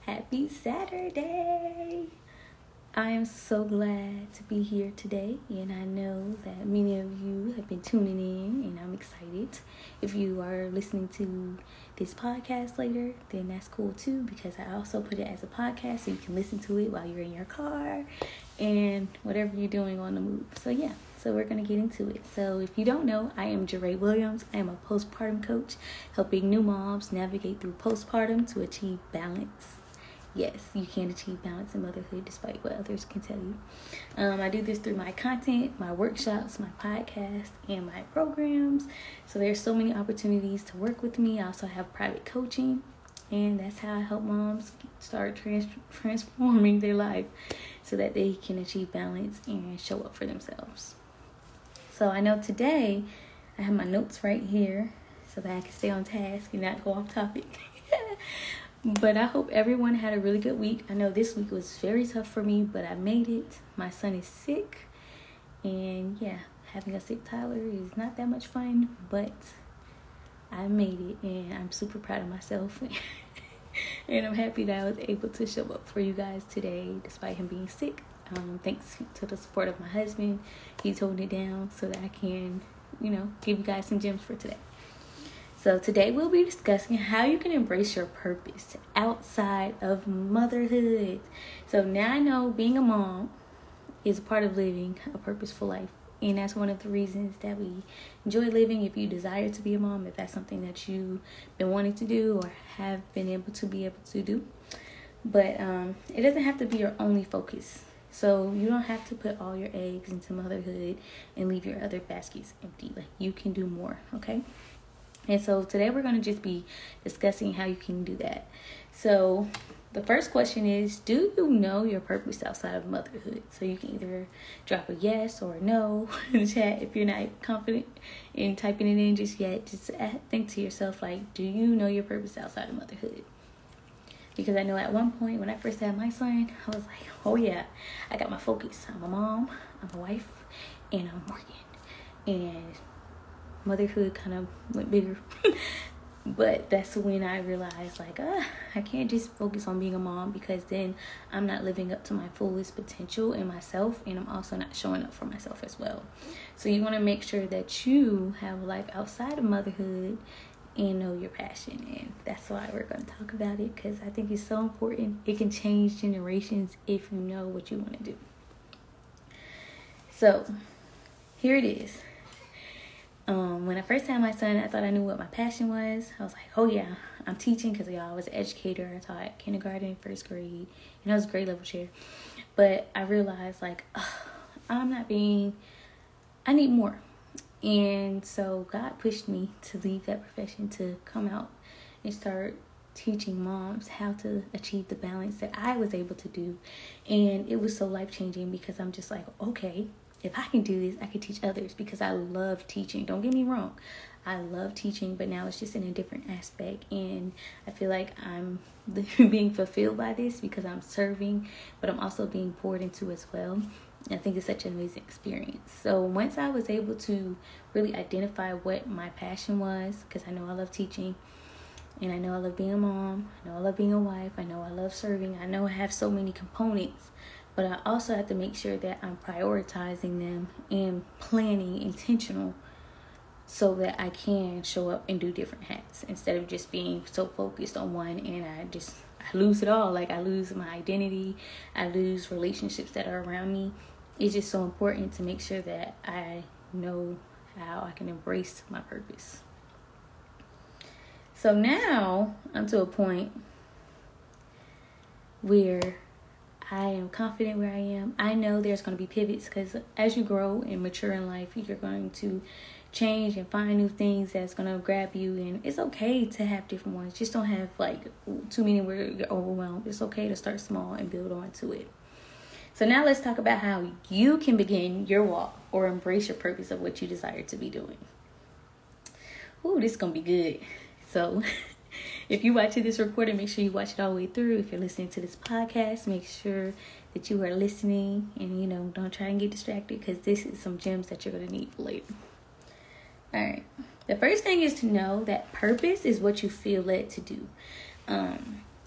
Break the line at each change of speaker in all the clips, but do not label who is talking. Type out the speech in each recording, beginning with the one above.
Happy Saturday! I am so glad to be here today, and I know that many of you have been tuning in, and I'm excited. If you are listening to this podcast later, then that's cool too, because I also put it as a podcast so you can listen to it while you're in your car and whatever you're doing on the move. So we're going to get into it. So if you don't know, I am Jeray Williams. I am a postpartum coach, helping new moms navigate through postpartum to achieve balance. Yes, you can achieve balance in motherhood despite what others can tell you. I do this through my content, my workshops, my podcast, and my programs. So there's so many opportunities to work with me. I also have private coaching, and that's how I help moms start transforming their life so that they can achieve balance and show up for themselves. So I know today I have my notes right here so that I can stay on task and not go off topic. But I hope everyone had a really good week. I know this week was very tough for me, but I made it. My son is sick. And having a sick Tyler is not that much fun, but I made it. And I'm super proud of myself. And I'm happy that I was able to show up for you guys today, despite him being sick. Thanks to the support of my husband. He's holding it down so that I can, give you guys some gems for today. So today we'll be discussing how you can embrace your purpose outside of motherhood. So now I know being a mom is a part of living a purposeful life. And that's one of the reasons that we enjoy living. If you desire to be a mom, if that's something that you've been wanting to do or have been able to do. But it doesn't have to be your only focus. So you don't have to put all your eggs into motherhood and leave your other baskets empty. Like, you can do more, okay? And so today we're going to just be discussing how you can do that. So the first question is, do you know your purpose outside of motherhood? So you can either drop a yes or a no in the chat if you're not confident in typing it in just yet. Just think to yourself, like, do you know your purpose outside of motherhood? Because I know at one point when I first had my son, I was like, oh yeah, I got my focus. I'm a mom, I'm a wife, and I'm working. And motherhood kind of went bigger. But that's when I realized, like, I can't just focus on being a mom, because then I'm not living up to my fullest potential in myself, and I'm also not showing up for myself as well. So you want to make sure that you have a life outside of motherhood and know your passion. And that's why we're going to talk about it, because I think it's so important. It can change generations if you know what you want to do. So here it is. When I first had my son, I thought I knew what my passion was. I was like, oh yeah, I'm teaching, because I was an educator. I taught kindergarten, first grade, and I was a grade level chair. But I realized, like, I need more. And so God pushed me to leave that profession, to come out and start teaching moms how to achieve the balance that I was able to do. And it was so life-changing, because I'm just like, okay, if I can do this, I can teach others, because I love teaching. Don't get me wrong. I love teaching, but now it's just in a different aspect. And I feel like I'm being fulfilled by this, because I'm serving, but I'm also being poured into as well. I think it's such an amazing experience. So once I was able to really identify what my passion was, because I know I love teaching, and I know I love being a mom, I know I love being a wife, I know I love serving, I know I have so many components. But I also have to make sure that I'm prioritizing them and planning intentional, so that I can show up and do different hats, instead of just being so focused on one, and I lose it all. Like, I lose my identity, I lose relationships that are around me. It's just so important to make sure that I know how I can embrace my purpose. So now I'm to a point where I am confident where I am. I know there's going to be pivots, because as you grow and mature in life, you're going to change and find new things that's going to grab you. And it's okay to have different ones. Just don't have like too many where you're overwhelmed. It's okay to start small and build on to it. So now let's talk about how you can begin your walk or embrace your purpose of what you desire to be doing. Ooh, this is going to be good. So if you're watching this recording, make sure you watch it all the way through. If you're listening to this podcast, make sure that you are listening, and, don't try and get distracted, because this is some gems that you're going to need for later. All right. The first thing is to know that purpose is what you feel led to do.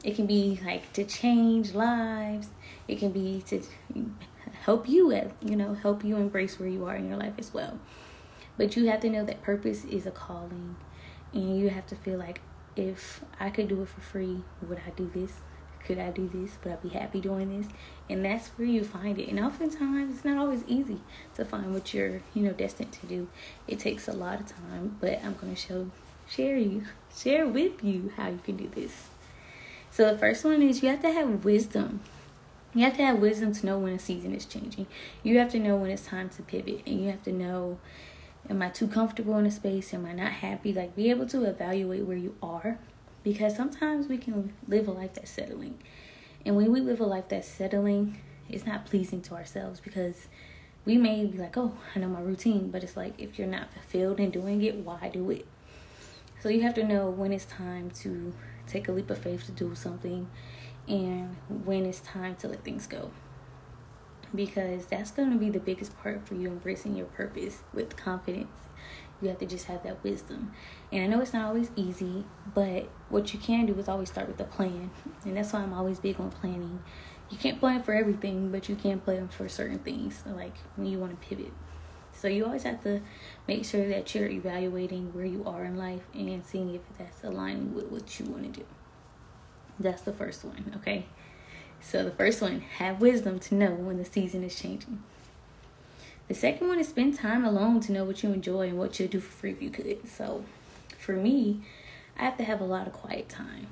It can be like to change lives. It can be to help you help you embrace where you are in your life as well. But you have to know that purpose is a calling, and you have to feel like, if I could do it for free, would I do this? Could I do this? Would I be happy doing this? And that's where you find it. And oftentimes it's not always easy to find what you're, destined to do. It takes a lot of time, but I'm going to share with you how you can do this. So the first one is, you have to have wisdom. You have to have wisdom to know when a season is changing. You have to know when it's time to pivot, and you have to know, am I too comfortable in a space? Am I not happy? Like, be able to evaluate where you are, because sometimes we can live a life that's settling. And when we live a life that's settling, it's not pleasing to ourselves, because we may be like, oh, I know my routine, but it's like, if you're not fulfilled in doing it, why do it? So you have to know when it's time to take a leap of faith to do something, and when it's time to let things go. Because that's going to be the biggest part for you embracing your purpose with confidence. You have to just have that wisdom. And I know it's not always easy, but what you can do is always start with a plan. And that's why I'm always big on planning. You can't plan for everything, but you can plan for certain things, like when you want to pivot. So you always have to make sure that you're evaluating where you are in life and seeing if that's aligning with what you want to do. That's the first one, okay? So the first one, have wisdom to know when the season is changing. The second one is spend time alone to know what you enjoy and what you'll do for free if you could. So for me, I have to have a lot of quiet time.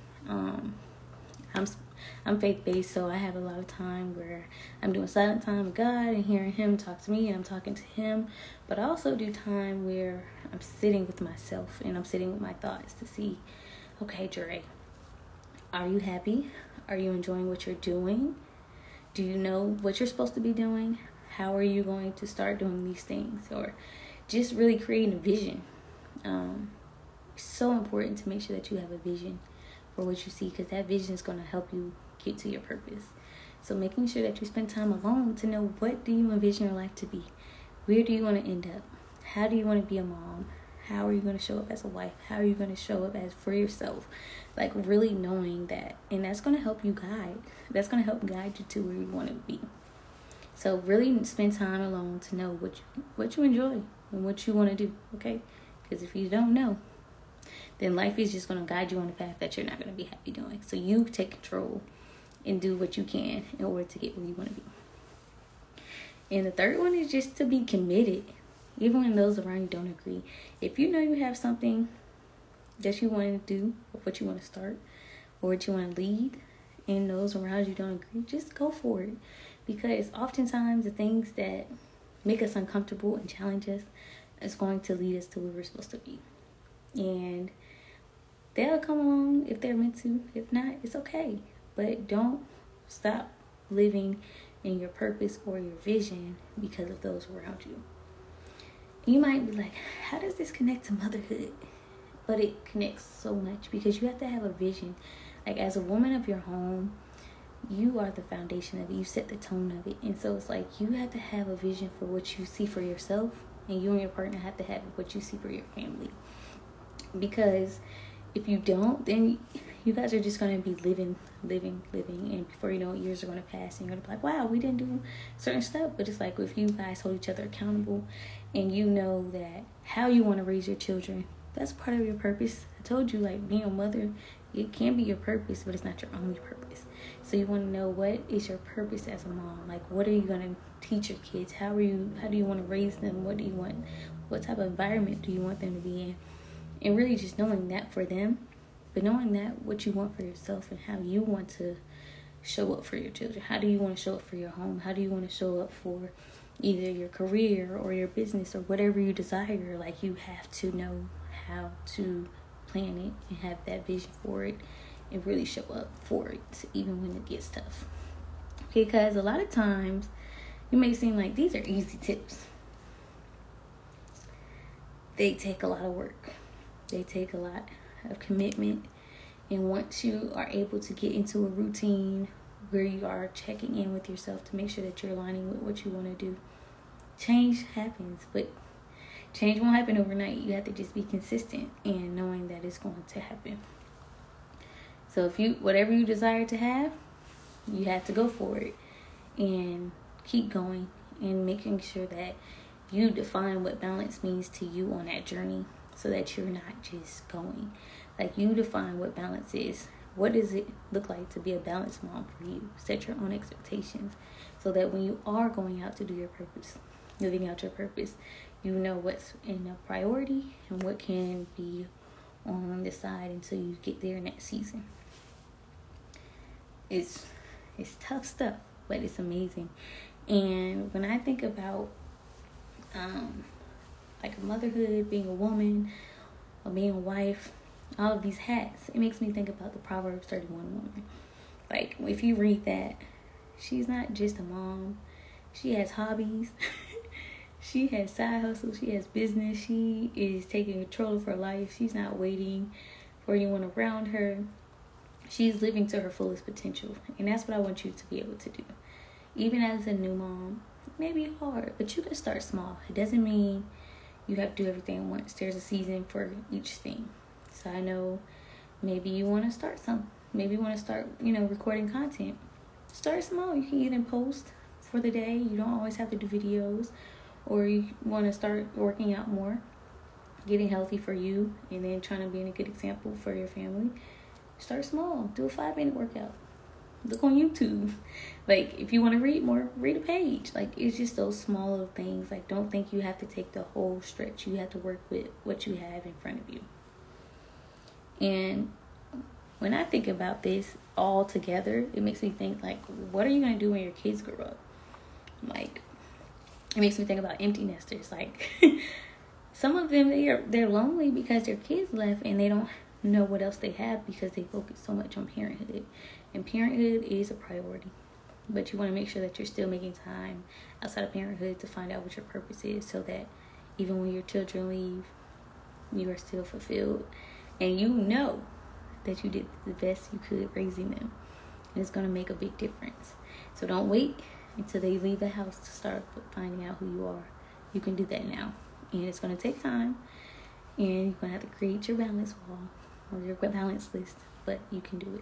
I'm faith-based, so I have a lot of time where I'm doing silent time with God and hearing Him talk to me, and I'm talking to Him. But I also do time where I'm sitting with myself and I'm sitting with my thoughts to see, okay, Dre, are you happy? Are you enjoying what you're doing? Do you know what you're supposed to be doing? How are you going to start doing these things? Or just really creating a vision. It's so important to make sure that you have a vision for what you see, because that vision is going to help you get to your purpose. So making sure that you spend time alone to know, what do you envision your life to be? Where do you want to end up? How do you want to be a mom? How are you going to show up as a wife? How are you going to show up as for yourself? Like, really knowing that. And that's going to help you guide. That's going to help guide you to where you want to be. So really spend time alone to know what you enjoy and what you want to do, okay? Because if you don't know, then life is just going to guide you on the path that you're not going to be happy doing. So you take control and do what you can in order to get where you want to be. And the third one is just to be committed. Even when those around you don't agree. If you know you have something that you want to do, or what you want to start, or what you want to lead, and those around you don't agree, just go for it. Because oftentimes the things that make us uncomfortable and challenge us is going to lead us to where we're supposed to be. And they'll come along if they're meant to. If not, it's okay. But don't stop living in your purpose or your vision because of those around you. You might be like, how does this connect to motherhood? But it connects so much, because you have to have a vision. Like, as a woman of your home, you are the foundation of it. You set the tone of it. And so it's like, you have to have a vision for what you see for yourself, and you and your partner have to have what you see for your family. Because if you don't, then you guys are just going to be living. And before you know it, years are going to pass, and you're going to be like, wow, we didn't do certain stuff. But it's like, if you guys hold each other accountable, and you know that how you want to raise your children, that's part of your purpose. I told you, like, being a mother, it can be your purpose, but it's not your only purpose. So you want to know, what is your purpose as a mom? Like, what are you going to teach your kids? How do you want to raise them? What do you want? What type of environment do you want them to be in? And really just knowing that for them, but knowing that what you want for yourself, and how you want to show up for your children. How do you want to show up for your home? How do you want to show up for either your career or your business or whatever you desire? Like, you have to know how to plan it and have that vision for it, and really show up for it, even when it gets tough. Okay, because a lot of times you may seem like these are easy tips. They take a lot of work. They take a lot of commitment. And once you are able to get into a routine where you are checking in with yourself to make sure that you're aligning with what you want to do, change happens. But change won't happen overnight. You have to just be consistent and knowing that it's going to happen. So if you, whatever you desire to have, you have to go for it and keep going and making sure that you define what balance means to you on that journey, so that you're not just going. Like, you define what balance is. What does it look like to be a balanced mom for you? Set your own expectations so that when you are going out to do your purpose, living out your purpose, you know what's in a priority and what can be on the side until you get there in that season. It's tough stuff, but it's amazing. And when I think about like motherhood, being a woman, or being a wife, all of these hats, it makes me think about the Proverbs 31 woman. Like, if you read that, she's not just a mom. She has hobbies. She has side hustles. She has business. She is taking control of her life. She's not waiting for anyone around her. She's living to her fullest potential. And that's what I want you to be able to do. Even as a new mom, it may be hard, but you can start small. It doesn't mean you have to do everything at once. There's a season for each thing. So I know maybe you want to start something. Maybe you want to start, recording content. Start small. You can even post for the day. You don't always have to do videos. Or you want to start working out more, getting healthy for you, and then trying to be a good example for your family. Start small. Do a 5-minute workout. Look on YouTube. Like, if you want to read more, read a page. Like, it's just those small little things. Like, don't think you have to take the whole stretch. You have to work with what you have in front of you. And when I think about this all together, it makes me think, like, what are you going to do when your kids grow up? Like, it makes me think about empty nesters. Like, some of them, they're lonely because their kids left and they don't know what else they have because they focus so much on parenthood. And parenthood is a priority. But you want to make sure that you're still making time outside of parenthood to find out what your purpose is, so that even when your children leave, you are still fulfilled. And you know that you did the best you could raising them. And it's going to make a big difference. So don't wait until they leave the house to start finding out who you are. You can do that now. And it's going to take time. And you're going to have to create your balance wall or your balance list. But you can do it.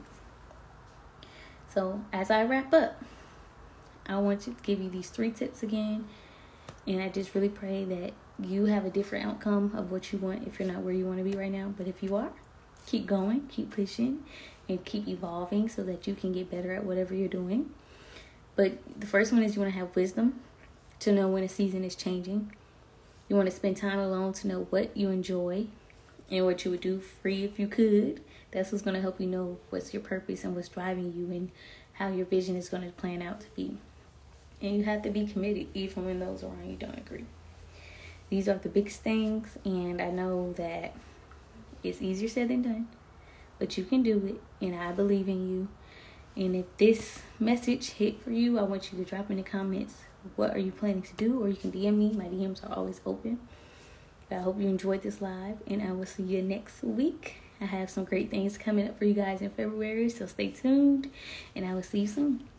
So as I wrap up, I want to give you these 3 tips again. And I just really pray that you have a different outcome of what you want if you're not where you want to be right now. But if you are, keep going, keep pushing, and keep evolving so that you can get better at whatever you're doing. But the first one is you want to have wisdom to know when a season is changing. You want to spend time alone to know what you enjoy and what you would do free if you could. That's what's going to help you know what's your purpose and what's driving you and how your vision is going to plan out to be. And you have to be committed even when those around you don't agree. These are the biggest things, and I know that it's easier said than done, but you can do it, and I believe in you. And if this message hit for you, I want you to drop in the comments, what are you planning to do? Or you can DM me. My DMs are always open. But I hope you enjoyed this live, and I will see you next week. I have some great things coming up for you guys in February, so stay tuned, and I will see you soon.